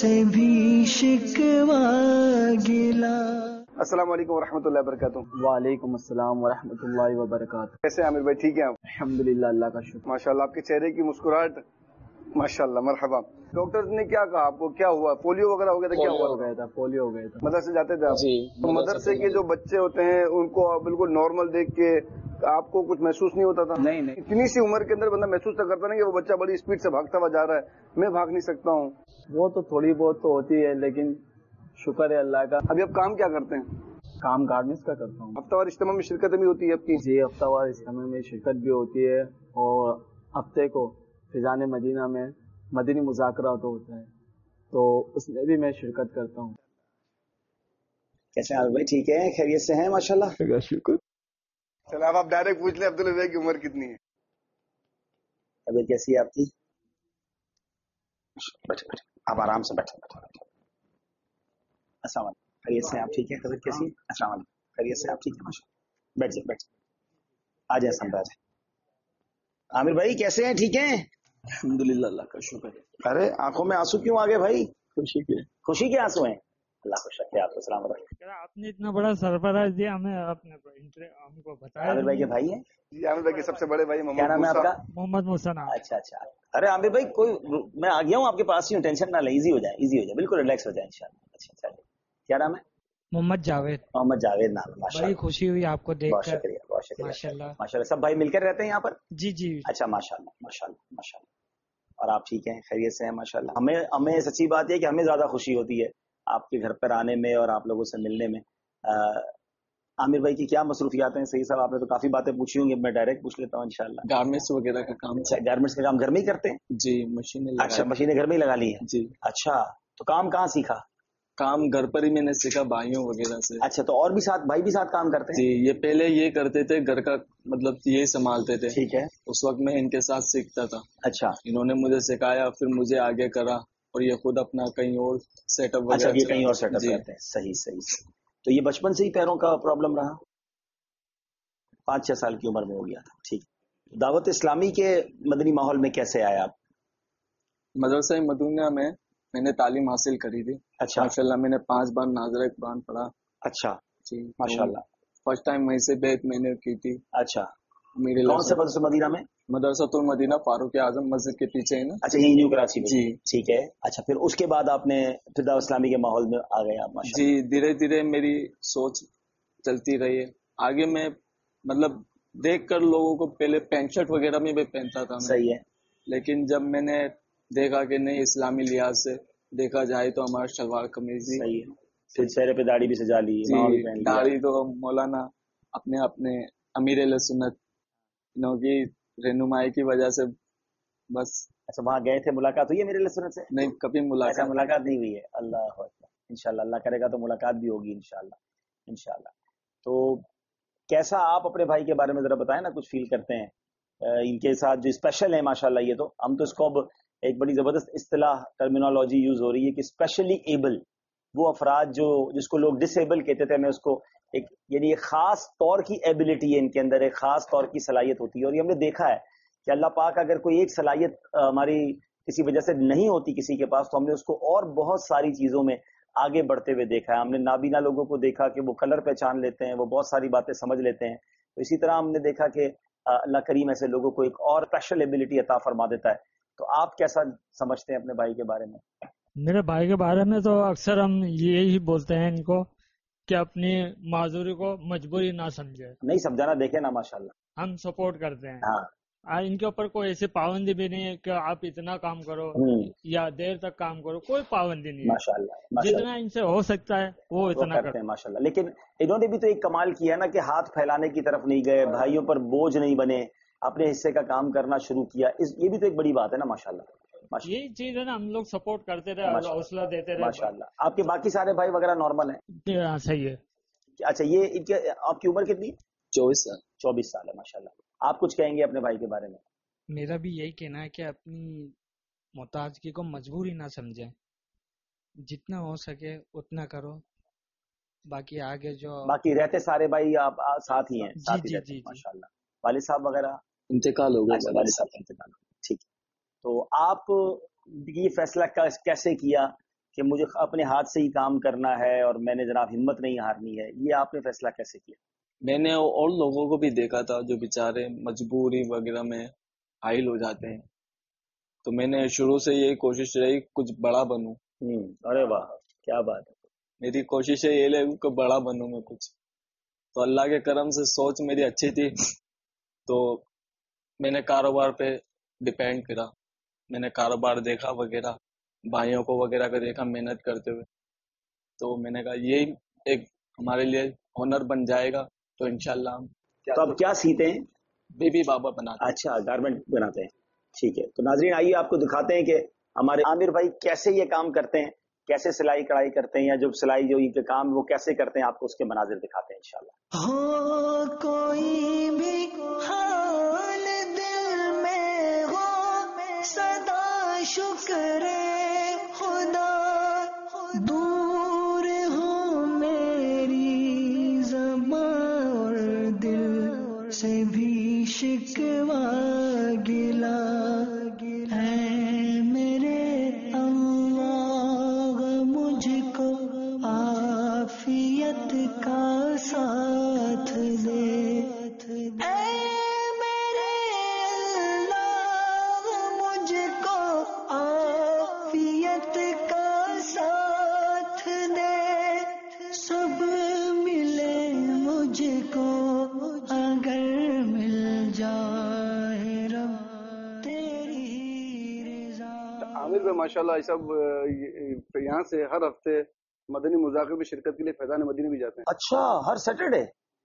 से भी शिकवा गिला. السلام علیکم ورحمۃ اللہ وبرکاتہ. وعلیکم السلام ورحمۃ اللہ وبرکاتہ. کیسے ہیں عامر بھائی؟ ٹھیک ہیں آپ؟ الحمدللہ اللہ کا شکر. ماشاءاللہ آپ کے چہرے کی مسکراہٹ ماشاءاللہ. مرحبا. ڈاکٹر نے کیا کہا آپ کو؟ کیا ہوا؟ پولیو وغیرہ ہو گیا تھا؟ کیا ہوا؟ پولیو ہو گیا تھا. مدرسے جاتے تھے آپ؟ جی. تو مدرسے کے جو بچے ہوتے ہیں ان کو بالکل نارمل دیکھ کے آپ کو کچھ محسوس نہیں ہوتا تھا؟ نہیں. اتنی سی عمر کے اندر بندہ محسوس تو کرتا نہیں کہ وہ بچہ بڑی اسپیڈ سے بھاگتا ہوا جا رہا ہے، میں بھاگ نہیں سکتا ہوں. وہ تو تھوڑی بہت تو ہوتی ہے، لیکن شکر ہے اللہ کا. ابھی آپ کام کیا کرتے ہیں؟ کام گارمنٹس کا کرتا ہوں. ہفتہ وار اجتماع میں شرکت بھی ہوتی ہے آپ کی؟ جی ہفتہ وار اجتماع میں شرکت بھی ہوتی ہے، اور ہفتے کو فضان مدینہ میں مدنی مذاکرات ہوتا ہے، تو اس میں بھی میں شرکت کرتا ہوں. کیسے ہیں بھائی؟ ٹھیک ہے، خیریت سے ہیں ماشاءاللہ. شکر. چلو آپ ڈائریکٹ پوچھ لیں عبداللہ بھائی کی عمر کتنی ہے؟ طبیعت کیسی ہے آپ کی؟ بیٹھے آپ آرام سے بیٹھے. السلام علیکم. خیریت سے آپ ٹھیک ہے؟ طبیعت کیسی ہے؟ السلام علیکم. خیریت سے آپ ٹھیک ہے؟ ماشاءاللہ. بیٹھ جائیں. آ جائیں سمجھا جائیں. عامر بھائی کیسے ہیں؟ ٹھیک ہیں الحمدللہ اللہ کا شکر ہے. ارے آنکھوں میں آنسو کیوں آ گئے بھائی؟ خوشی کے آنسو ہیں. اللہ خوش رکھے آپ کو. السلام علیکم. آپ نے اتنا بڑا سرپرائز دیا ہمیں، ہم کو بتایا. عامر بھائی کے بھائی ہیں؟ جی عامر بھائی کے سب سے بڑے بھائی. کیا نام ہے آپ کا؟ محمد موسیٰ. اچھا. ارے عامر بھائی میں آ گیا ہوں آپ کے پاس ہی ہوں، ٹینشن نہ لیں. ایزی ہو جائے بالکل ریلیکس ہو جائے انشاءاللہ. اچھا کیا نام ہے؟ محمد جاوید. نام. بڑی خوشی ہوئی آپ کو دیکھ کر. بہت شکریہ. ماشاءاللہ. سب بھائی مل کر رہتے ہیں یہاں پر؟ جی. اچھا ماشاءاللہ. اور آپ ٹھیک ہیں؟ خیریت سے ہیں ماشاءاللہ. ہمیں سچی بات یہ کہ ہمیں زیادہ خوشی ہوتی ہے آپ کے گھر پر آنے میں اور آپ لوگوں سے ملنے میں. عامر بھائی کی کیا مصروفیات ہیں؟ صحیح صاحب آپ نے تو کافی باتیں پوچھی ہوں گی، میں ڈائریکٹ پوچھ لیتا ہوں انشاءاللہ. گارمنٹس وغیرہ کا کام. گارمنٹس کا کام گھر میں ہی کرتے ہیں؟ جی مشینیں. اچھا مشینیں گھر میں ہی لگا لی ہیں؟ جی. اچھا تو کام کہاں سیکھا؟ کام گھر پر ہی میں نے سیکھا بھائیوں وغیرہ سے. اچھا تو اور بھی بھائی بھی ساتھ کام کرتے ہیں؟ جی یہ پہلے یہ کرتے تھے، گھر کا مطلب یہ سنبھالتے تھے. ٹھیک ہے. اس وقت میں ان کے ساتھ سیکھتا تھا. اچھا. انہوں نے مجھے سکھایا، پھر مجھے آگے کرا، اور یہ خود اپنا کہیں اور سیٹ اپ. اچھا یہ کہیں اور سیٹ اپ کرتے ہیں. صحیح. تو یہ بچپن سے ہی پیروں کا پرابلم رہا؟ 5-6 سال کی عمر میں ہو گیا تھا. ٹھیک. دعوت اسلامی کے مدنی ماحول میں کیسے آئے آپ؟ مدرسہ مدینہ میں نے تعلیم حاصل کری تھی. اچھا. ماشاءاللہ میں نے 5 بار ناظرہ قرآن پڑھا. اچھا جی ماشاءاللہ. فرسٹ ٹائم وہیں سے بیعت میں نے کی تھی. اچھا کون سے مدرسہ مدینہ میں؟ مدرسہ المدینہ فاروق اعظم مسجد کے پیچھے ہے نا. اچھا یہ نیو کراچی میں. جی ٹھیک ہے. اچھا پھر اس کے بعد آپ نے پھر دعوت اسلامی کے ماحول میں آ گئے آپ؟ جی دھیرے دھیرے میری سوچ چلتی رہی ہے آگے. میں مطلب دیکھ کر لوگوں کو پہلے پینٹ شرٹ وغیرہ میں بھی پہنتا تھا. صحیح ہے. لیکن جب میں نے دیکھا کہ نہیں اسلامی لحاظ سے دیکھا جائے تو ہمارا شلوار قمیض ہی. صحیح ہے. پھر چہرے پہ داڑھی بھی سجا لی. داڑھی تو مولانا اپنے امیر اہل سنت کی رہنمائی کی وجہ سے بس. اچھا وہاں گئے تھے، ملاقات ہوئی ہے میرے اہل سنت سے؟ نہیں کبھی ملاقات نہیں ہوئی ہے. اللہ اکبر. انشاءاللہ اللہ کرے گا تو ملاقات بھی ہوگی انشاءاللہ. تو کیسا آپ اپنے بھائی کے بارے میں ذرا بتائیں نا، کچھ فیل کرتے ہیں ان کے ساتھ جو اسپیشل ہے ماشاءاللہ؟ یہ تو ہم تو اس کو اب ایک بڑی زبردست اصطلاح ٹرمینالوجی یوز ہو رہی ہے کہ اسپیشلی ایبل، وہ افراد جو جس کو لوگ ڈس ایبل کہتے تھے، میں اس کو ایک یعنی ایک خاص طور کی ایبلٹی ہے ان کے اندر، ایک خاص طور کی صلاحیت ہوتی ہے. اور یہ ہم نے دیکھا ہے کہ اللہ پاک اگر کوئی ایک صلاحیت ہماری کسی وجہ سے نہیں ہوتی کسی کے پاس، تو ہم نے اس کو اور بہت ساری چیزوں میں آگے بڑھتے ہوئے دیکھا ہے. ہم نے نابینا لوگوں کو دیکھا کہ وہ کلر پہچان لیتے ہیں، وہ بہت ساری باتیں سمجھ لیتے ہیں. تو اسی طرح ہم نے دیکھا کہ اللہ کریم ایسے لوگوں کو ایک اور اسپیشل ایبلٹی عطا فرما دیتا ہے. تو آپ کیسا سمجھتے ہیں اپنے بھائی کے بارے میں؟ میرے بھائی کے بارے میں تو اکثر ہم یہی بولتے ہیں ان کو کہ اپنی معذوری کو مجبوری نہ سمجھے. نہیں سمجھانا دیکھیں نا ماشاءاللہ. ہم سپورٹ کرتے ہیں. ہاں. ان کے اوپر کوئی ایسی پابندی بھی نہیں ہے کہ آپ اتنا کام کرو یا دیر تک کام کرو، کوئی پابندی نہیں ہے. ماشاءاللہ جتنا ان سے ہو سکتا ہے وہ اتنا کرتے ہیں ماشاءاللہ. لیکن انہوں نے بھی تو ایک کمال کیا نا کہ ہاتھ پھیلانے کی طرف نہیں گئے، بھائیوں پر بوجھ نہیں بنے، اپنے حصے کا کام کرنا شروع کیا. یہ بھی تو ایک بڑی بات ہے نا ماشاءاللہ. یہی چیز ہے نا، ہم لوگ سپورٹ کرتے رہے، حوصلہ دیتے رہے ماشاءاللہ. آپ کے باقی سارے بھائی وغیرہ نارمل ہیں؟ صحیح ہے. اچھا یہ آپ کی عمر کتنی؟ 24 سال. 24 سال ہے ماشاءاللہ. آپ کچھ کہیں گے اپنے بھائی کے بارے میں؟ میرا بھی یہی کہنا ہے کہ اپنی محتاجگی کو مجبوری نہ سمجھیں، جتنا ہو سکے اتنا کرو، باقی آگے جو باقی رہتے سارے بھائی آپ ساتھ ہی ہیں؟ جی ماشاءاللہ. والد صاحب وغیرہ انتقال ہو گیا. والد صاحب کا انتقال. ٹھیک ہے. تو آپ یہ فیصلہ کیسے کیا کہ مجھے اپنے ہاتھ سے ہی کام کرنا ہے اور میں نے جناب ہمت نہیں ہارنی ہے، یہ آپ نے فیصلہ کیسے کیا؟ میں نے اور لوگوں کو بھی دیکھا تھا جو بیچارے مجبوری وغیرہ میں حائل ہو جاتے ہیں، تو میں نے شروع سے یہی کوشش رہی کچھ بڑا بنوں. ارے واہ کیا بات ہے. میری کوشش یہ رہی کہ بڑا بنوں میں کچھ. تو اللہ کے کرم سے سوچ میری اچھی تھی، تو میں نے کاروبار پہ ڈپینڈ کرا. میں نے کاروبار دیکھا وغیرہ، بھائیوں کو وغیرہ کا دیکھا محنت کرتے ہوئے، تو میں نے کہا یہی ایک ہمارے لیے ہنر بن جائے گا. تو انشاءاللہ ہم تو اب کیا سیتے ہیں؟ بیبی بابا بناتے ہیں. اچھا گارمنٹ بناتے ہیں، ٹھیک ہے. تو ناظرین آئیے آپ کو دکھاتے ہیں کہ ہمارے عامر بھائی کیسے یہ کام کرتے ہیں، کیسے سلائی کڑھائی کرتے ہیں، یا جو سلائی جو ان کے کام وہ کیسے کرتے ہیں، آپ کو اس کے مناظر دکھاتے ہیں انشاءاللہ. ہو کوئی بھی حال دل میں ہو سدا شکر خدا، دور ہو میری زبان اور دل سے بھی شکوہ گلا، ہے میرے اللہ مجھ کو عافیت کا ساتھ دے، اے میرے اللہ مجھ کو عافیت کا ساتھ دے، سب ملے مجھ کو اگر مل جائے رب تیری رضا. عامر بھائی ماشاءاللہ یہ سب یہاں سے ہر ہفتے مدنی مذاکرے میں شرکت کے لیے فیضان مدینہ بھی جاتے ہیں. اچھا ہر سیٹرڈے؟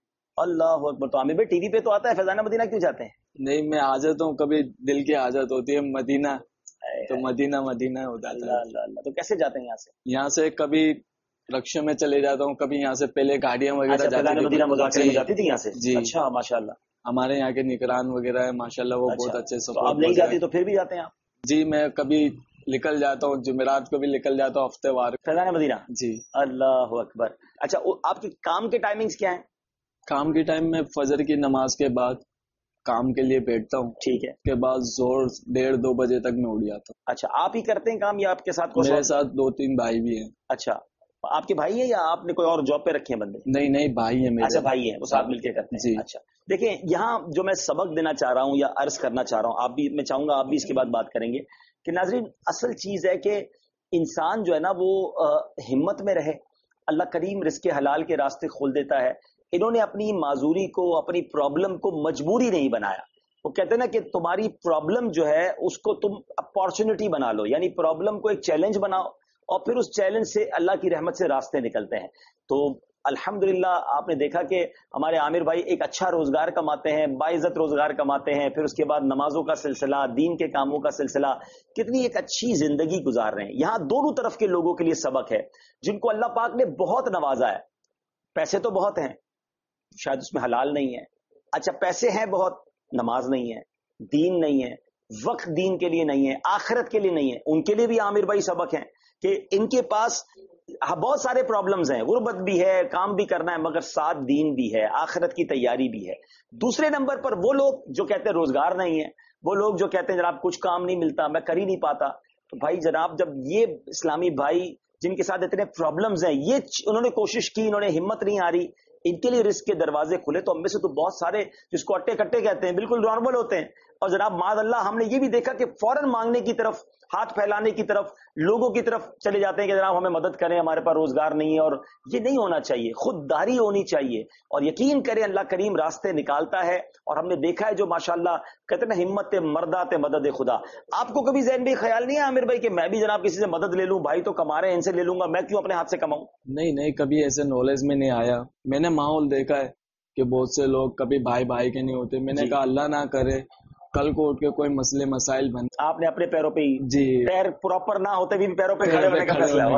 اللہ اکبر. تو عامر بھائی ٹی وی پہ تو آتا ہے، فیضان مدینہ کیوں جاتے ہیں؟ نہیں میں آ جاتا ہوں، کبھی دل کی حاجت ہوتی ہے مدینہ تو مدینہ مدینہ ہو جاتا اللہ ہے. اللہ اللہ. تو کیسے جاتے ہیں یہاں سے؟ یہاں سے کبھی رکشے میں چلے جاتا ہوں، کبھی یہاں سے پہلے گاڑیاں وغیرہ اچھا فیضان جاتی مدینہ مذاکرے میں تھی. جاتی تھی یہاں سے؟ جی. اچھا ماشاء اللہ. ہمارے یہاں کے نگران وغیرہ ہے ماشاءاللہ، وہ بہت اچھا. اچھے تو سپورٹ اب نہیں جاتی تو پھر بھی جاتے ہیں آپ؟ جی میں کبھی نکل جاتا ہوں، جمعرات کو بھی نکل جاتا ہوں ہفتے وار. فیضان مدینہ؟ جی. اللہ اکبر. اچھا آپ کے کام کے ٹائمنگز کیا ہیں؟ کام کے ٹائم میں فجر کی نماز کے بعد کام کے لیے بیٹھتا ہوں، ٹھیک ہے. اس کے بعد زور 1:30-2 بجے تک میں اٹھ جاتا ہوں. اچھا آپ ہی کرتے ہیں کام یا آپ کے ساتھ کوئی میرے ساتھ 2-3 بھائی بھی ہیں. اچھا آپ کے بھائی ہیں یا آپ نے کوئی اور جاب پہ رکھے ہیں بندے؟ نہیں بھائی ہیں میرے. اچھا بھائی ہیں، وہ ساتھ مل کے کرتے ہیں. جی. اچھا دیکھیں یہاں جو میں سبق دینا چاہ رہا ہوں یا عرض کرنا چاہ رہا ہوں، آپ بھی میں چاہوں گا آپ بھی اس کے بعد بات کریں گے کہ ناظرین اصل چیز ہے کہ انسان جو ہے نا وہ ہمت میں رہے. اللہ کریم رزق حلال کے راستے کھول دیتا ہے. انہوں نے اپنی معذوری کو، اپنی پرابلم کو مجبوری نہیں بنایا. وہ کہتے ہیں نا کہ تمہاری پرابلم جو ہے اس کو تم اپارچونٹی بنا لو، یعنی پرابلم کو ایک چیلنج بناؤ اور پھر اس چیلنج سے اللہ کی رحمت سے راستے نکلتے ہیں. تو الحمدللہ آپ نے دیکھا کہ ہمارے عامر بھائی ایک اچھا روزگار کماتے ہیں، باعزت روزگار کماتے ہیں، پھر اس کے بعد نمازوں کا سلسلہ، دین کے کاموں کا سلسلہ، کتنی ایک اچھی زندگی گزار رہے ہیں. یہاں دونوں طرف کے لوگوں کے لیے سبق ہے جن کو اللہ پاک نے بہت نوازا ہے. پیسے تو بہت ہیں، شاید اس میں حلال نہیں ہے. اچھا پیسے ہیں بہت، نماز نہیں ہے، دین نہیں ہے، وقت دین کے لیے نہیں ہے، آخرت کے لیے نہیں ہے. ان کے لیے بھی عامر بھائی سبق ہیں کہ ان کے پاس بہت سارے پرابلمز ہیں، غربت بھی ہے، کام بھی کرنا ہے، مگر ساتھ دین بھی ہے، آخرت کی تیاری بھی ہے. دوسرے نمبر پر وہ لوگ جو کہتے ہیں روزگار نہیں ہے، وہ لوگ جو کہتے ہیں جناب کچھ کام نہیں ملتا، میں کر ہی نہیں پاتا. تو بھائی جناب جب یہ اسلامی بھائی جن کے ساتھ اتنے پرابلمز ہیں، یہ انہوں نے کوشش کی، انہوں نے ہمت نہیں ہاری، ان کے لیے رزق کے دروازے کھلے. تو ہم میں سے تو بہت سارے جس کو اٹے کٹے کہتے ہیں بالکل نارمل ہوتے ہیں، اور جناب معاذ اللہ ہم نے یہ بھی دیکھا کہ فوراً مانگنے کی طرف، ہاتھ پھیلانے کی طرف، لوگوں کی طرف چلے جاتے ہیں کہ جناب ہمیں مدد کریں، ہمارے پاس روزگار نہیں ہے. اور یہ نہیں ہونا چاہیے، خودداری ہونی چاہیے. اور یقین کریں اللہ کریم راستے نکالتا ہے. اور ہم نے دیکھا ہے جو ماشاءاللہ کہتے ہیں نا ہمت مردات مدد خدا. آپ کو کبھی ذہن میں خیال نہیں ہے عامر بھائی کہ میں بھی جناب کسی سے مدد لے لوں، بھائی تو کما رہے ہیں ان سے لے لوں گا، میں کیوں اپنے ہاتھ سے کماؤں؟ نہیں کبھی ایسے نالج میں نہیں آیا. میں نے ماحول دیکھا ہے کہ بہت سے لوگ کبھی بھائی کے نہیں ہوتے. میں نے کہا اللہ نہ کرے کل کو اٹھ کے کوئی مسئلے مسائل بن. آپ نے اپنے پیروں پہ جی پیر پراپر نہ ہوتے بھی پیروں پہ کھڑے ہونے کا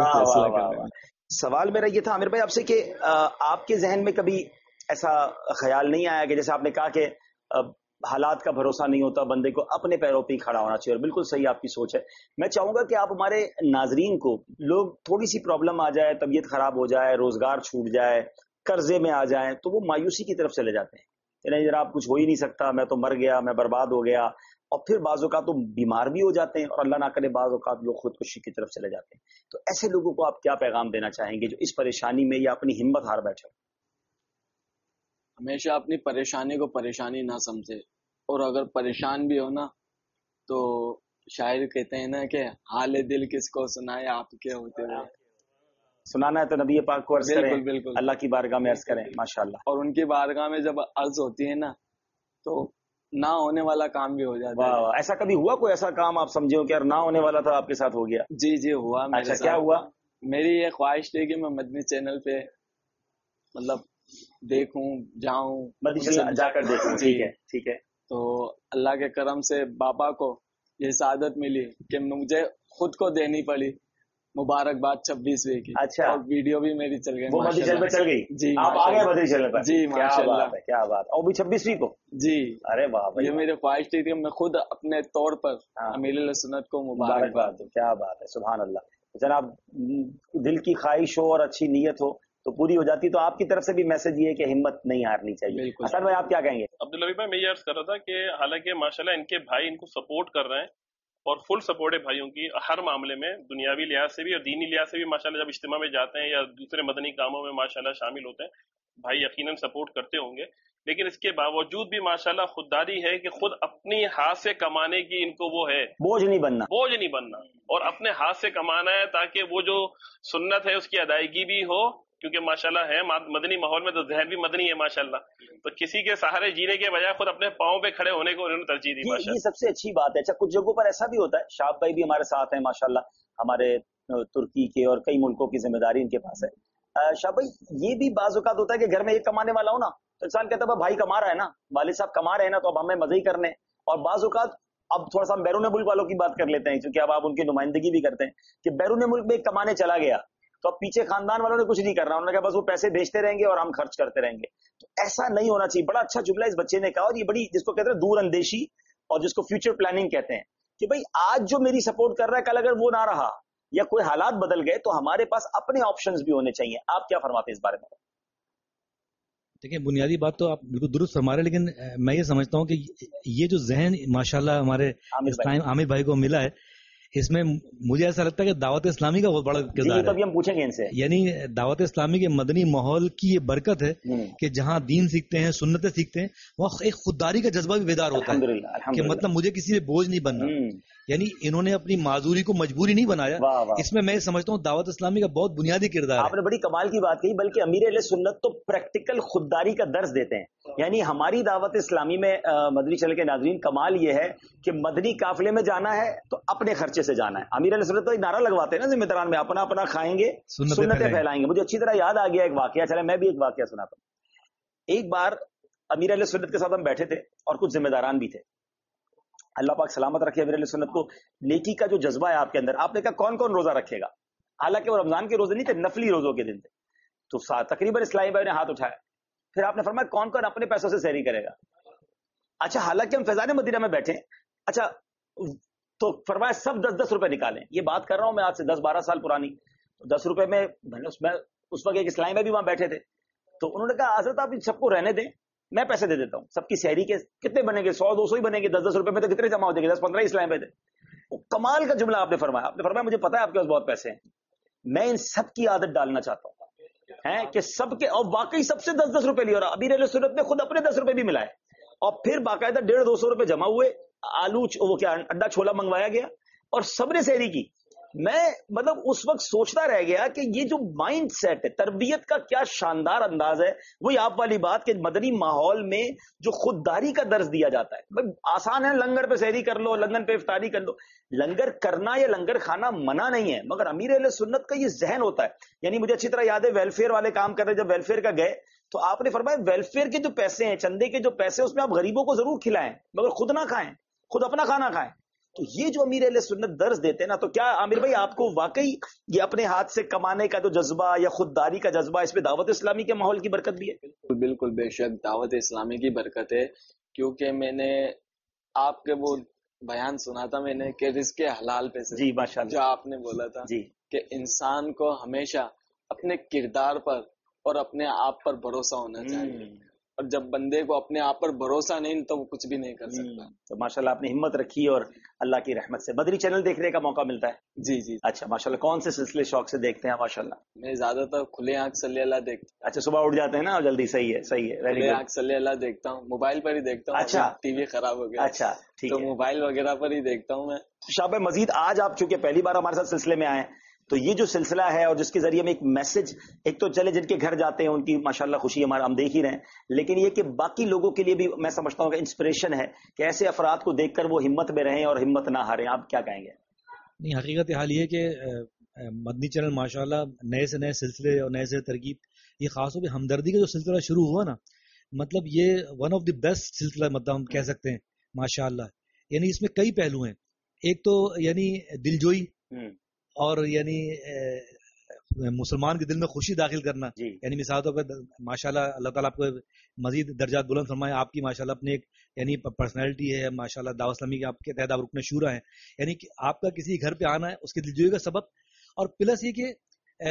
فیصلہ. سوال میرا یہ تھا عامر بھائی آپ سے کہ آپ کے ذہن میں کبھی ایسا خیال نہیں آیا کہ جیسے آپ نے کہا کہ حالات کا بھروسہ نہیں ہوتا، بندے کو اپنے پیروں پہ ہی کھڑا ہونا چاہیے، اور بالکل صحیح آپ کی سوچ ہے. میں چاہوں گا کہ آپ ہمارے ناظرین کو، لوگ تھوڑی سی پرابلم آ جائے، طبیعت خراب ہو جائے، روزگار چھوٹ جائے، قرضے میں آ جائیں، تو وہ مایوسی کی طرف چلے جاتے ہیں. یعنی ذرا آپ کچھ ہو ہی نہیں سکتا، میں تو مر گیا، میں برباد ہو گیا. اور پھر بعض اوقات تو بیمار بھی ہو جاتے ہیں، اور اللہ نہ کرے بعض اوقات لوگ خودکشی کی طرف چلے جاتے ہیں. تو ایسے لوگوں کو آپ کیا پیغام دینا چاہیں گے جو اس پریشانی میں یا اپنی ہمت ہار بیٹھے؟ ہمیشہ اپنی پریشانی کو پریشانی نہ سمجھے، اور اگر پریشان بھی ہو نا تو شاعر کہتے ہیں نا کہ حال دل کس کو سنائے آپ کے ہوتے ہوئے. سنانا ہے تو نبی پاک کو عرض کریں، بالکل بالکل، اللہ کی بارگاہ میں عرض کریں. ماشاءاللہ. اور ان کی بارگاہ میں جب عرض ہوتی ہے نا تو نہ ہونے والا کام بھی ہو جاتا واہ ہے. واہ. ایسا کبھی ہوا کوئی ایسا کام آپ سمجھے ہو کہ یار نہ ہونے والا تھا آپ کے ساتھ ہو گیا؟ جی جی ہوا میرے اچھا ساتھ. کیا ہوا؟ میری یہ خواہش تھی کہ میں مدنی چینل پہ مطلب دیکھوں جاؤں، مدنی جا کر دیکھوں. ٹھیک ہے ٹھیک ہے. تو اللہ کے کرم سے بابا کو یہ سعادت ملی کہ مجھے خود کو دینی پڑی مبارکباد 26ویں کی. اچھا. اور ویڈیو بھی میری چل گئی وہ مدنی چینل پہ چل گئی؟ جی آپ آ گئے مدنی چینل پر؟ جی کیا ماشاءاللہ. بات ہے کیا بات. اور بھی 26ویں کو؟ جی. ارے واہ بھائی. یہ میری خواہش تھی کہ میں خود اپنے طور پر امیر علیہ سنت کو مبارکباد دوں. کیا بات ہے. سبحان اللہ. جناب دل کی خواہش ہو اور اچھی نیت ہو تو پوری ہو جاتی. تو آپ کی طرف سے بھی میسج یہ ہے کہ ہمت نہیں ہارنی چاہیے. حسن بھائی آپ کیا کہیں گے؟ عبداللہ بھائی میں یہ عرض کر رہا تھا کہ حالانکہ ماشاءاللہ ان کے بھائی ان کو سپورٹ کر رہے ہیں اور فل سپورٹ ہے بھائیوں کی ہر معاملے میں، دنیاوی لحاظ سے بھی اور دینی لحاظ سے بھی. ماشاءاللہ جب اجتماع میں جاتے ہیں یا دوسرے مدنی کاموں میں ماشاءاللہ شامل ہوتے ہیں، بھائی یقیناً سپورٹ کرتے ہوں گے. لیکن اس کے باوجود بھی ماشاءاللہ خودداری ہے کہ خود اپنی ہاتھ سے کمانے کی ان کو وہ ہے، بوجھ نہیں بننا اور اپنے ہاتھ سے کمانا ہے تاکہ وہ جو سنت ہے اس کی ادائیگی بھی ہو. کیونکہ ماشاءاللہ ہے مدنی ماحول میں تو ذہن بھی مدنی ہے ماشاءاللہ، تو کسی کے سہارے جینے کے بجائے خود اپنے پاؤں پہ کھڑے ہونے کو انہوں نے ترجیح دی. یہ سب سے اچھی بات ہے. اچھا کچھ جگہوں پر ایسا بھی ہوتا ہے، شاہد بھائی بھی ہمارے ساتھ ہیں ماشاءاللہ، ہمارے ترکی کے اور کئی ملکوں کی ذمہ داری ان کے پاس ہے. شاہ بھائی یہ بھی بعض اوقات ہوتا ہے کہ گھر میں ایک کمانے والا ہو نا تو انسان کہتا ہے بھائی کما رہا ہے نا، والد صاحب کما رہے ہیں نا تو اب ہمیں مزے ہی کرنے. اور بعض اوقات اب تھوڑا سا ہم بیرون ملک والوں کی بات کر لیتے ہیں کیونکہ اب آپ ان کی نمائندگی بھی کرتے ہیں کہ بیرون ملک میں ایک کمانے چلا گیا تو اب پیچھے خاندان والوں نے کچھ نہیں کرنا، انہوں نے کہا بس وہ پیسے بھیجتے رہیں گے اور ہم خرچ کرتے رہیں گے. تو ایسا نہیں ہونا چاہیے. بڑا اچھا جملہ اس بچے نے کہا، اور یہ بڑی جس کو کہتے ہیں دور اندیشی اور جس کو فیوچر پلاننگ کہتے ہیں کہ بھائی آج جو میری سپورٹ کر رہا ہے کل اگر وہ نہ رہا یا کوئی حالات بدل گئے تو ہمارے پاس اپنے آپشنز بھی ہونے چاہیے. آپ کیا فرماتے ہیں اس بارے میں؟ دیکھیں بنیادی بات تو آپ بالکل درست فرما رہے ہیں، لیکن میں یہ سمجھتا ہوں کہ یہ جو ذہن ماشاءاللہ ہمارے عامر بھائی کو ملا ہے، اس میں مجھے ایسا لگتا ہے کہ دعوت اسلامی کا بہت بڑا کردار ہے. تبھی ہم پوچھیں گے ان سے، یعنی دعوت اسلامی کے مدنی ماحول کی یہ برکت ہے کہ جہاں دین سیکھتے ہیں، سنتیں سیکھتے ہیں، وہاں ایک خودداری کا جذبہ بھی بیدار ہوتا ہے کہ مطلب مجھے کسی پہ بوجھ نہیں بننا. یعنی انہوں نے اپنی معذوری کو مجبوری نہیں بنایا. اس میں سمجھتا ہوں دعوت اسلامی کا بہت بنیادی کردار ہے. آپ نے بڑی کمال کی بات کہی. بلکہ امیر اہل سنت تو پریکٹیکل خودداری کا درس دیتے ہیں. یعنی ہماری دعوت اسلامی میں مدنی چینل کے ناظرین کمال یہ ہے کہ مدنی قافلے میں جانا ہے تو اپنے خرچے سے جانا ہے. امیر اہل سنت تو نعرہ لگواتے ہیں نا ذمہ داران میں، اپنا اپنا کھائیں گے سنتیں پھیلائیں گے. مجھے اچھی طرح یاد آ گیا ایک واقعہ، چلے میں بھی ایک واقعہ سناتا ہوں. ایک بار امیر اہل سنت کے ساتھ ہم بیٹھے تھے اور کچھ ذمہ داران بھی تھے. اللہ پاک سلامت رکھے امیر اہل سنت کو. نیکی کا جو جذبہ ہے آپ کے اندر. آپ نے کہا کون کون روزہ رکھے گا؟ حالانکہ وہ رمضان کے روزے نہیں تھے، نفلی روزوں کے دن تھے. تو تقریباً اسلامی بھائی نے ہاتھ اٹھایا. پھر آپ نے فرمایا کون کون اپنے پیسوں سے سحری کرے گا؟ اچھا حالانکہ ہم فیضان مدینہ میں بیٹھے ہیں. اچھا تو فرمایا سب 10-10 روپے نکالیں. یہ بات کر رہا ہوں میں آج سے 10-12 سال پرانی. 10 روپے میں اس وقت ایک اسلامی بھائی بھی وہاں بیٹھے تھے تو انہوں نے کہا حضرت آپ سب کو رہنے دیں، میں پیسے دے دیتا ہوں. سب کی سحری کے کتنے بنے گے؟ 100-200 ہی بنے گے. 10-10 روپے میں تو کتنے جمع ہوتے گے؟ 10-15 اسلام میں تھے. کمال کا جملہ آپ نے فرمایا. آپ نے فرمایا مجھے پتا ہے آپ کے پاس بہت پیسے ہیں، میں ان سب کی عادت ڈالنا چاہتا ہوں کہ سب کے، اور واقعی سب سے 10-10 روپے لیے. اور امیر اہل سنت نے خود اپنے 10 روپے بھی ملائے اور پھر باقاعدہ 150-200 روپے جمع ہوئے. آلو وہ کیا انڈا چھولا منگوایا گیا اور سب نے سحری کی. میں مطلب اس وقت سوچتا رہ گیا کہ یہ جو مائنڈ سیٹ ہے، تربیت کا کیا شاندار انداز ہے. وہی آپ والی بات کہ مدنی ماحول میں جو خودداری کا درس دیا جاتا ہے. آسان ہے لنگر پہ سحری کر لو، لنگر پہ افطاری کر لو. لنگر کرنا یا لنگر کھانا منع نہیں ہے، مگر امیر اہل سنت کا یہ ذہن ہوتا ہے. یعنی مجھے اچھی طرح یاد ہے ویلفیئر والے کام کر رہے، جب ویلفیئر کا گئے تو آپ نے فرمایا ویلفیئر کے جو پیسے ہیں، چندے کے جو پیسے، اس میں آپ غریبوں کو ضرور کھلائیں مگر خود نہ کھائیں، خود اپنا کھانا کھائیں. تو یہ جو امیر اہل سنت درس دیتے ہیں نا، تو کیا عامر بھائی آپ کو واقعی یہ اپنے ہاتھ سے کمانے کا جو جذبہ یا خودداری کا جذبہ، اس میں دعوت اسلامی کے ماحول کی برکت بھی ہے؟ بالکل بے شک دعوت اسلامی کی برکت ہے. کیونکہ میں نے آپ کے وہ بیان سنا تھا میں نے کہ رزق حلال پہ سے، جی ماشاءاللہ، جو آپ نے بولا تھا جی کہ انسان کو ہمیشہ اپنے کردار پر اور اپنے آپ پر بھروسہ ہونا چاہیے. اور جب بندے کو اپنے آپ پر بھروسہ نہیں تو وہ کچھ بھی نہیں کر سکتا. تو ماشاءاللہ آپ نے ہمت رکھی اور اللہ کی رحمت سے مدنی چینل دیکھنے کا موقع ملتا ہے. جی جی. اچھا ماشاءاللہ کون سے سلسلے شوق سے دیکھتے ہیں ماشاءاللہ؟ میں زیادہ تر کھلے آنکھ صلی اللہ دیکھتا ہوں. اچھا صبح اٹھ جاتے ہیں نا جلدی. صحیح ہے صحیح ہے. کھلے آنکھ صلی اللہ دیکھتا ہوں, موبائل پر ہی دیکھتا ہوں. اچھا ٹی وی خراب ہو گیا. اچھا ٹھیک تو ہے. موبائل وغیرہ پر ہی دیکھتا ہوں میں. شعب مزید آج آپ چونکہ پہلی بار ہمارے ساتھ سلسلے میں آئے تو یہ جو سلسلہ ہے اور جس کے ذریعے میں ایک میسج, ایک تو چلے جن کے گھر جاتے ہیں ان کی ماشاءاللہ خوشی ہمارا ہم دیکھ ہی رہے ہیں, لیکن یہ کہ باقی لوگوں کے لیے بھی میں سمجھتا ہوں کہ انسپریشن ہے کہ ایسے افراد کو دیکھ کر وہ ہمت میں رہیں اور ہمت نہ ہاریں. آپ کیا کہیں گے؟ نہیں, حقیقت حال یہ کہ مدنی چینل ماشاءاللہ نئے سے نئے سلسلے اور نئے سے ترغیب, یہ خاص طور پہ ہمدردی کا جو سلسلہ شروع ہوا نا, مطلب یہ ون آف دی بیسٹ سلسلہ مطلب ہم کہہ سکتے ہیں ماشاءاللہ. یعنی اس میں کئی پہلو ہیں. ایک تو یعنی دلجوئی اور یعنی مسلمان کے دل میں خوشی داخل کرنا. یعنی مثال طور پہ ماشاءاللہ اللہ تعالیٰ آپ کو مزید درجات بلند فرمائے. آپ کی ماشاءاللہ اپنے ایک یعنی پرسنالٹی ہے ماشاءاللہ, دعوت اسلامی کے آپ کے تحت آپ رکن شورا ہیں. یعنی کہ آپ کا کسی گھر پہ آنا ہے اس کے دلجوئی کا سبب, اور پلس یہ کہ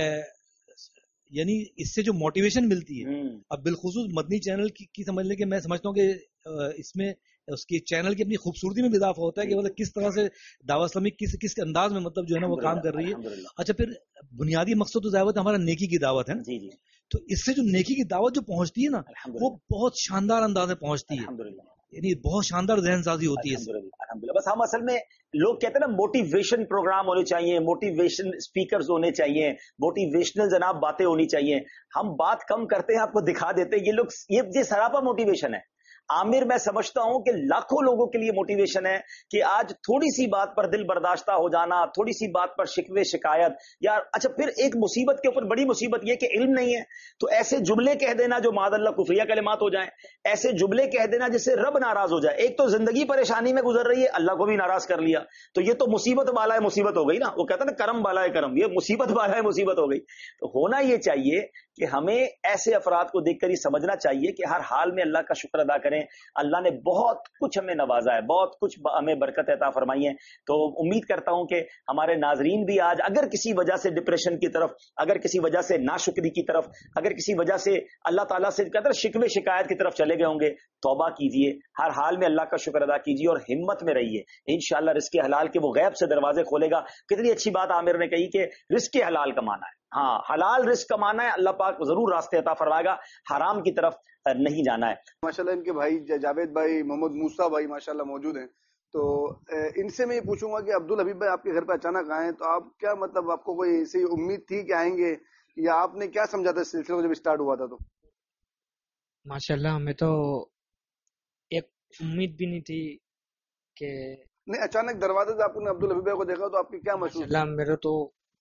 یعنی اس سے جو موٹیویشن ملتی ہے. اب بالخصوص مدنی چینل کی سمجھ لیں کہ میں سمجھتا ہوں کہ اس میں اس کی چینل کی اپنی خوبصورتی میں بھی اضافہ ہوتا ہے کہ مطلب کس طرح سے دعوت اسلامی کس انداز میں مطلب جو ہے نا وہ کام کر رہی ہے. اچھا پھر بنیادی مقصد تو دعوت ہمارا نیکی کی دعوت ہے. جی جی. تو اس سے جو نیکی کی دعوت جو پہنچتی ہے نا وہ بہت شاندار انداز میں پہنچتی ہے, یعنی بہت شاندار ذہن سازی ہوتی ہے. الحمدللہ. بس ہم اصل میں لوگ کہتے ہیں نا موٹیویشن پروگرام ہونے چاہیے, موٹیویشن اسپیکرز ہونے چاہیے, موٹیویشنل جناب باتیں ہونی چاہیے. ہم بات کم کرتے ہیں, آپ کو دکھا دیتے ہیں. یہ لوگ یہ سراپا موٹیویشن ہے. عامر میں سمجھتا ہوں کہ لاکھوں لوگوں کے لیے موٹیویشن ہے کہ آج تھوڑی سی بات پر دل برداشتہ ہو جانا, تھوڑی سی بات پر شکوے شکایت یار. اچھا پھر ایک مصیبت کے اوپر بڑی مصیبت یہ کہ علم نہیں ہے, تو ایسے جملے کہہ دینا جو معاذ اللہ کفریہ کلمات ہو جائیں, ایسے جملے کہہ دینا جس سے رب ناراض ہو جائے. ایک تو زندگی پریشانی میں گزر رہی ہے, اللہ کو بھی ناراض کر لیا, تو یہ تو مصیبت بالا ہے مصیبت ہو گئی نا. وہ کہتا ہے نا کرم بالا ہے کرم, یہ مصیبت بالا ہے مصیبت ہو گئی. تو ہونا یہ چاہیے کہ ہمیں ایسے افراد کو دیکھ کر یہ سمجھنا چاہیے کہ ہر حال میں اللہ کا شکر ادا کریں. اللہ نے بہت کچھ ہمیں نوازا ہے, بہت کچھ ہمیں برکت عطا فرمائی ہے. تو امید کرتا ہوں کہ ہمارے ناظرین بھی آج اگر کسی وجہ سے ڈپریشن کی طرف, اگر کسی وجہ سے ناشکری کی طرف, اگر کسی وجہ سے اللہ تعالیٰ سے کہتے ہیں شکوے شکایت کی طرف چلے گئے ہوں گے, توبہ کیجئے, ہر حال میں اللہ کا شکر ادا کیجئے اور ہمت میں رہیے. انشاءاللہ رزق حلال کے وہ غیب سے دروازے کھولے گا. کتنی اچھی بات عامر نے کہی کہ رزق حلال کمانا ہے. ہاں حلال رزق کمانا ہے, اللہ پاک ضرور راستے عطا فرمائے گا, حرام کی طرف نہیں جانا ہے. ماشاءاللہ ان کے بھائی جاوید بھائی, محمد موسیٰ بھائی ماشاءاللہ موجود ہیں. تو ان سے میں یہ پوچھوں گا کہ عبدالحبیب بھائی آپ کے گھر پہ اچانک آئے, تو آپ کیا مطلب آپ کو کوئی ایسی امید تھی کہ آئیں گے, یا آپ نے کیا سمجھا تھا اس سلسلے کو جب اسٹارٹ ہوا تھا؟ تو ماشاءاللہ ہمیں تو ایک امید بھی نہیں تھی کہ نہیں, اچانک دروازے سے آپ نے عبدالحبیب بھائی کو دیکھا تو آپ کی کیا محسوس؟ ماشاءاللہ میرا تو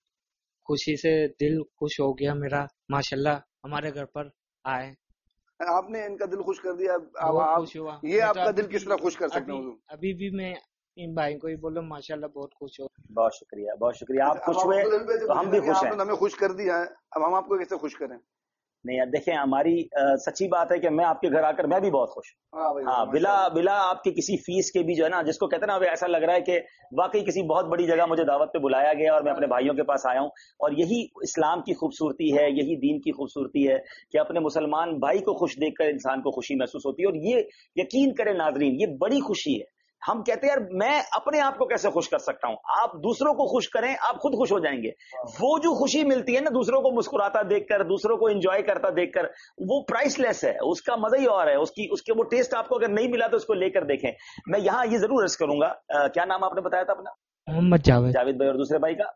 خوشی سے دل خوش ہو گیا میرا. ماشاءاللہ ہمارے گھر پر آئے, آپ نے ان کا دل خوش کر دیا. خوش ہوا. یہ آپ کا دل کس طرح خوش کر سکتے ہیں؟ ابھی بھی میں ان بھائی کو ہی بولوں ماشاءاللہ بہت خوش ہو. بہت شکریہ بہت شکریہ. آپ خوش ہوئے تو ہم بھی خوش ہیں. ہمیں خوش کر دیا ہے, اب ہم آپ کو کیسے خوش کریں؟ نہیں دیکھیں ہماری سچی بات ہے کہ میں آپ کے گھر آ کر میں بھی بہت خوش ہوں. ہاں بلا آپ کی کسی فیس کے بھی جو ہے نا, جس کو کہتے ہیں نا ایسا لگ رہا ہے کہ واقعی کسی بہت بڑی جگہ مجھے دعوت پہ بلایا گیا اور میں اپنے بھائیوں کے پاس آیا ہوں. اور یہی اسلام کی خوبصورتی ہے, یہی دین کی خوبصورتی ہے کہ اپنے مسلمان بھائی کو خوش دیکھ کر انسان کو خوشی محسوس ہوتی ہے. اور یہ یقین کریں ناظرین, یہ بڑی خوشی ہے. ہم کہتے ہیں یار میں اپنے آپ کو کیسے خوش کر سکتا ہوں, آپ دوسروں کو خوش کریں, آپ خود خوش ہو جائیں گے. وہ جو خوشی ملتی ہے نا دوسروں کو مسکراتا دیکھ کر, دوسروں کو انجوائے کرتا دیکھ کر, وہ پرائس لیس ہے, اس کا مزہ ہی اور ہے. اس کے وہ ٹیسٹ آپ کو اگر نہیں ملا تو اس کو لے کر دیکھیں. میں یہاں یہ ضرور عرض کروں گا, کیا نام آپ نے بتایا تھا اپنا؟ محمد جاوید بھائی. اور دوسرے بھائی کا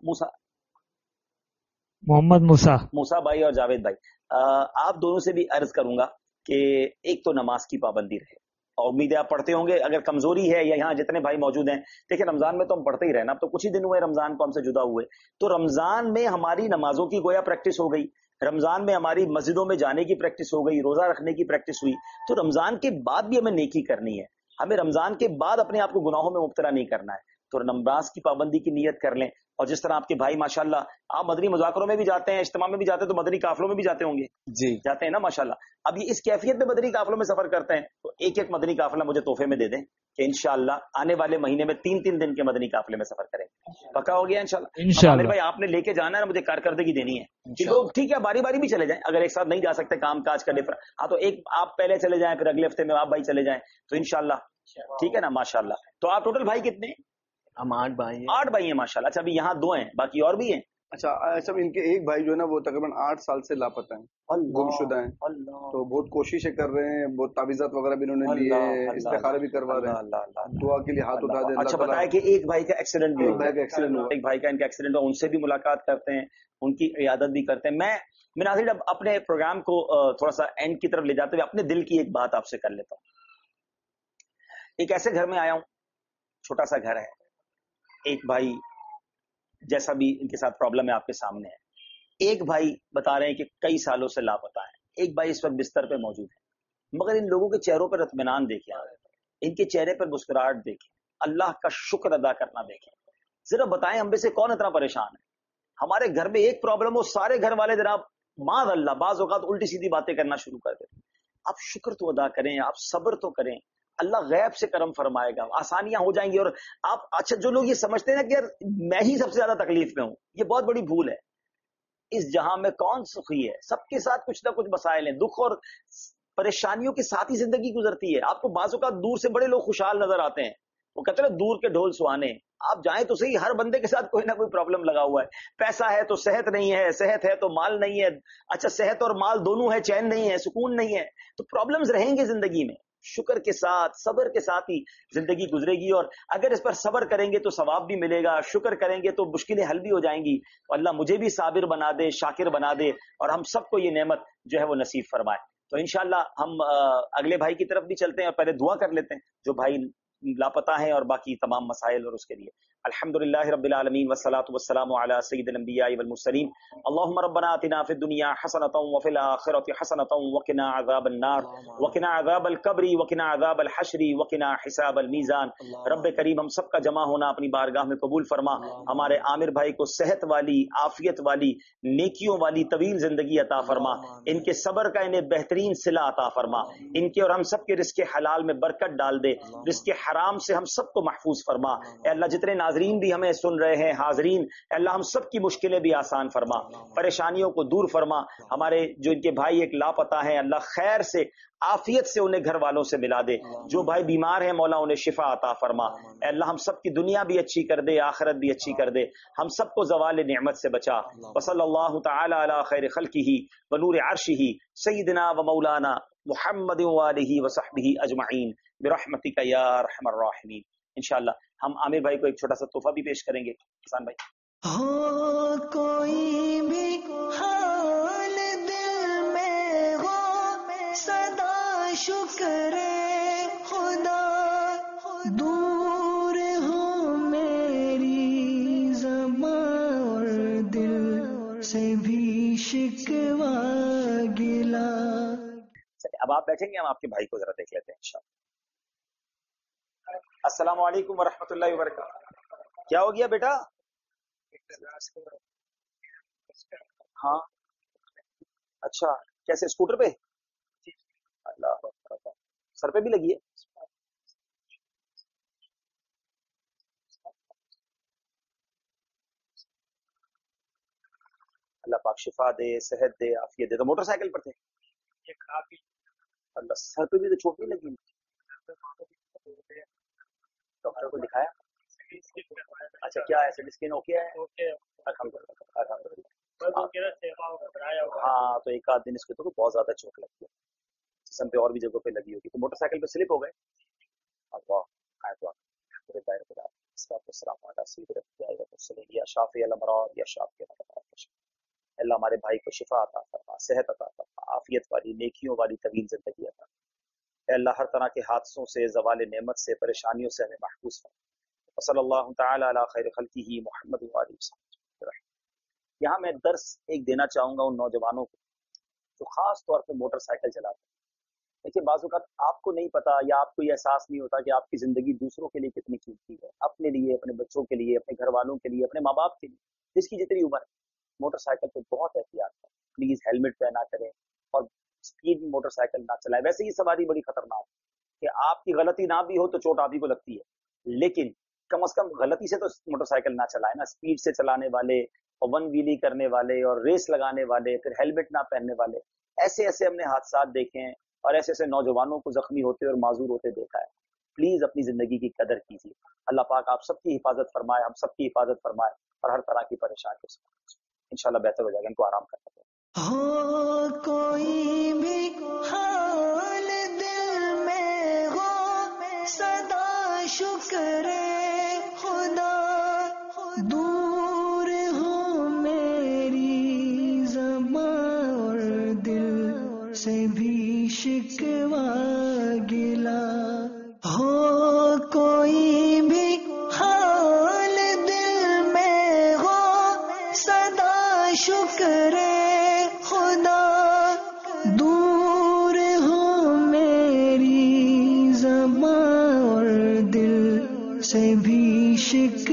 محمد موسیٰ بھائی اور جاوید بھائی, آپ دونوں سے بھی عرض کروں گا کہ ایک تو نماز کی پابندی رہے, اور امید ہے آپ پڑھتے ہوں گے. اگر کمزوری ہے یا یہاں جتنے بھائی موجود ہیں, دیکھیں رمضان میں تو ہم پڑھتے ہی رہنا, اب تو کچھ ہی دن ہوئے رمضان کو ہم سے جدا ہوئے, تو رمضان میں ہماری نمازوں کی گویا پریکٹس ہو گئی, رمضان میں ہماری مسجدوں میں جانے کی پریکٹس ہو گئی, روزہ رکھنے کی پریکٹس ہوئی. تو رمضان کے بعد بھی ہمیں نیکی کرنی ہے, ہمیں رمضان کے بعد اپنے آپ کو گناہوں میں مبتلا نہیں کرنا ہے. تو نماز کی پابندی کی نیت کر لیں. اور جس طرح آپ کے بھائی ماشاءاللہ آپ مدنی مذاکروں میں بھی جاتے ہیں, اجتماع میں بھی جاتے ہیں, تو مدنی قافلوں میں بھی جاتے ہوں گے. جی جاتے ہیں نا ماشاءاللہ. اب یہ اس کیفیت میں مدنی قافلوں میں سفر کرتے ہیں, تو ایک ایک مدنی قافلہ مجھے تحفے میں دے دیں کہ انشاءاللہ آنے والے مہینے میں 3 دن کے مدنی قافلے میں سفر کریں. پکا ہو گیا انشاءاللہ. عامر بھائی آپ نے لے کے جانا ہے, مجھے کارکردگی دینی ہے. لوگ ٹھیک ہے باری باری بھی چلے جائیں, اگر ایک ساتھ نہیں جا سکتے کام کاج کا ڈفرنٹ, ہاں تو ایک آپ پہلے چلے جائیں, پھر اگلے ہفتے میں آپ بھائی چلے جائیں, تو انشاءاللہ ٹھیک ہے نا ماشاءاللہ. تو آپ ٹوٹل بھائی کتنے ہیں؟ ہم 8 بھائی ہیں. 8 بھائی ہیں ماشاءاللہ. اچھا ابھی یہاں 2 ہیں, باقی اور بھی ہیں. اچھا ان کے ایک بھائی جو ہے نا وہ تقریباً 8 سال سے لاپتہ ہیں, گمشدہ ہیں. تو بہت کوششیں کر رہے ہیں, بہت تعویذات وغیرہ بھی انہوں نے لیے, استخارے بھی کروا رہے ہیں, دعا کے لیے ہاتھ اٹھا دیں. اچھا بتایا کہ ایک بھائی کا ایکسیڈنٹ بھی ہوا, ایک بھائی کا ان کا ایکسیڈنٹ ہوا, ان سے بھی ملاقات کرتے ہیں, ان کی عیادت بھی کرتے ہیں. میں ناظرین اب اپنے پروگرام کو تھوڑا سا اینڈ کی طرف لے جاتے ہوئے اپنے دل کی ایک بات آپ سے کر لیتا ہوں. ایک ایسے گھر میں آیا ہوں, چھوٹا سا گھر ہے, ایک بھائی جیسا بھی ان کے ساتھ پرابلم ہے آپ کے سامنے ہے. ایک بھائی بتا رہے ہیں کہ کئی سالوں سے لاپتہ ہے, ایک بھائی اس وقت بستر پہ موجود ہے. مگر ان لوگوں کے چہروں پر اطمینان دیکھیں, ان کے چہرے پر مسکراہٹ دیکھیں, اللہ کا شکر ادا کرنا دیکھیں. ذرا بتائیں ہم میں سے کون اتنا پریشان ہے؟ ہمارے گھر میں ایک پرابلم ہو, سارے گھر والے جناب معاذ اللہ بعض اوقات الٹی سیدھی باتیں کرنا شروع کر دیتے. آپ شکر تو ادا کریں, آپ صبر تو کریں, اللہ غیب سے کرم فرمائے گا, آسانیاں ہو جائیں گی. اور آپ اچھا جو لوگ یہ سمجھتے ہیں نا کہ یار میں ہی سب سے زیادہ تکلیف میں ہوں, یہ بہت بڑی بھول ہے. اس جہاں میں کون سخی ہے؟ سب کے ساتھ کچھ نہ کچھ مسائل ہیں, دکھ اور پریشانیوں کے ساتھ ہی زندگی گزرتی ہے. آپ کو بعض اوقات دور سے بڑے لوگ خوشحال نظر آتے ہیں, وہ کہتے ہیں دور کے ڈھول سہانے. آپ جائیں تو صحیح, ہر بندے کے ساتھ کوئی نہ کوئی پرابلم لگا ہوا ہے. پیسہ ہے تو صحت نہیں ہے, صحت ہے تو مال نہیں ہے. اچھا صحت اور مال دونوں ہے, چین نہیں ہے, سکون نہیں ہے, تو پرابلمز رہیں گے زندگی میں. شکر کے ساتھ صبر کے ساتھ ہی زندگی گزرے گی, اور اگر اس پر صبر کریں گے تو ثواب بھی ملے گا, شکر کریں گے تو مشکلیں حل بھی ہو جائیں گی. تو اللہ مجھے بھی صابر بنا دے, شاکر بنا دے, اور ہم سب کو یہ نعمت جو ہے وہ نصیب فرمائے. تو انشاءاللہ ہم اگلے بھائی کی طرف بھی چلتے ہیں, اور پہلے دعا کر لیتے ہیں جو بھائی لاپتہ ہیں اور باقی تمام مسائل اور اس کے لیے. الحمدللہ رب العالمین والصلاة والسلام علی سید الانبیاء والمرسلین. اللهم ربنا آتنا فی الدنیا حسنۃ وفی الآخرۃ حسنۃ وقنا عذاب النار وقنا عذاب القبر وقنا عذاب الحشر وقنا حساب المیزان. رب کریم ہم سب کا جمع ہونا اپنی بارگاہ میں قبول فرما. ہمارے عامر بھائی کو صحت والی, عافیت والی, نیکیوں والی طویل زندگی عطا فرما. ان کے صبر کا انہیں بہترین صلہ عطا فرما. ان کے اور ہم سب کے رزق حلال میں برکت ڈال دے, رزق حرام سے ہم سب کو محفوظ فرما. اے اللہ جتنے ناظرین بھی ہمیں سن رہے ہیں, حاضرین, اے اللہ ہم سب کی مشکلیں بھی آسان فرما, پریشانیوں کو دور فرما. ہمارے جو ان کے بھائی ایک لاپتہ ہیں, اللہ خیر سے عافیت سے انہیں گھر والوں سے ملا دے. جو بھائی بیمار ہیں مولا انہیں شفا عطا فرما. اے اللہ ہم سب کی دنیا بھی اچھی کر دے, آخرت بھی اچھی کر دے, ہم سب کو زوال نعمت سے بچا. وصلی اللہ تعالی علی خیر خلقہ ونور عرشہ سیدنا و مولانا محمد وآلہ وصحبہ اجمعین برحمتک یا ارحم الراحمین. انشاءاللہ ہم عامر بھائی کو ایک چھوٹا سا تحفہ بھی پیش کریں گے. حسان بھائی ہو کوئی بھی حال دل میں ہو, سدا شکر خدا, دور ہو میری زبان اور دل سے بھی شکوہ گلا. اب آپ بیٹھیں گے, ہم آپ کے بھائی کو ذرا دیکھ لیتے ہیں انشاءاللہ. السلام علیکم ورحمۃ اللہ وبرکاتہ. کیا ہو گیا بیٹا؟ ہاں اچھا, کیسے اسکوٹر پہ؟ اللہ سر پہ بھی لگی ہے؟ اللہ پاک شفا دے, صحت دے, عافیت دے. تو موٹر سائیکل پر تھے؟ اللہ سر پہ بھی تو چوٹ نہیں لگی؟ ڈاکٹر کو دکھایا؟ اچھا کیا ہے, سیٹی اسکین اوکے ہے؟ ہاں تو ایک آدھ دن اس کے تو بہت زیادہ چوٹ لگتی ہے, جسم پہ اور بھی جگہوں پہ لگی ہوگی. تو موٹر سائیکل پہ سلپ ہو گئے. اللہ ہمارے بھائی کو شفا عطا فرما, صحت عطا فرما, عافیت والی, نیکیوں والی طویل زندگی عطا فرما. اے اللہ ہر طرح کے حادثوں سے, زوال نعمت سے, پریشانیوں سے ہمیں محفوظ فرما. صلی اللہ تعالی علی خیر خلقہ محمد وآلہ وسلم. یہاں میں درس ایک دینا چاہوں گا ان نوجوانوں کو جو خاص طور پہ موٹر سائیکل چلاتے ہیں. देखिए बाज़ औक़ात आपको नहीं पता या आपको ये एहसास नहीं होता कि आपकी ज़िंदगी दूसरों के लिए कितनी कीमती है, अपने लिए, अपने बच्चों के लिए, अपने घर वालों के लिए, अपने माँ बाप के लिए, जिसकी जितनी उम्र है। मोटरसाइकिल पे बहुत एहतियात करें, प्लीज़ हेलमेट पहना करें और स्पीड में मोटरसाइकिल ना चलाएं। वैसे ही सवारी बड़ी खतरनाक है कि आपकी गलती ना भी हो तो चोट आप ही को लगती है, लेकिन कम से कम गलती से तो मोटरसाइकिल ना चलाएं ना। स्पीड से चलाने वाले और वन व्हीली करने वाले और रेस लगाने वाले, फिर हेलमेट ना पहनने वाले, ऐसे ऐसे हमने हादसात देखे हैं और ऐसे ऐसे नौजवानों को जख्मी होते और माजूर होते देखा है। प्लीज अपनी जिंदगी की कदर कीजिए। अल्लाह पाक आप सबकी हिफाजत फरमाए, हम सबकी हिफाजत फरमाए और हर तरह की परेशानी से इंशाल्लाह बेहतर हो जाएगा। इनको आराम कर सकते हो कोई भी हाल दिल में हो, सदा शुक्र खुदा, दूर हो मेरी ज़बां और दिल से भी शिकवा गिला। हो कोई भी हाल दिल में हो, सदा शुक्र खुदा, दूर हो मेरी ज़बां और दिल से भी शिकवा